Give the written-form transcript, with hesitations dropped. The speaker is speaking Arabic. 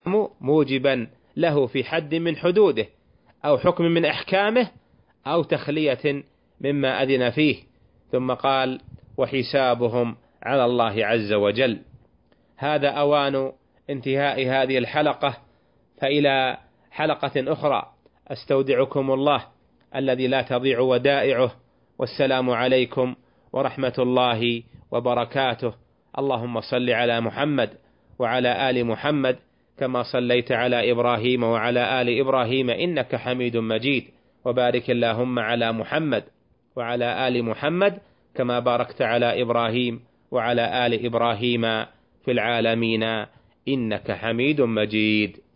موجبا له في حد من حدوده أو حكم من أحكامه أو تخلية مما أذن فيه. ثم قال: وحسابهم على الله عز وجل. هذا أوان انتهاء هذه الحلقة، فإلى حلقة أخرى أستودعكم الله الذي لا تضيع ودائعه، والسلام عليكم ورحمة الله وبركاته. اللهم صل على محمد وعلى آل محمد كما صليت على إبراهيم وعلى آل إبراهيم إنك حميد مجيد، وبارك اللهم على محمد وعلى آل محمد كما باركت على إبراهيم وعلى آل إبراهيم في العالمين إنك حميد مجيد.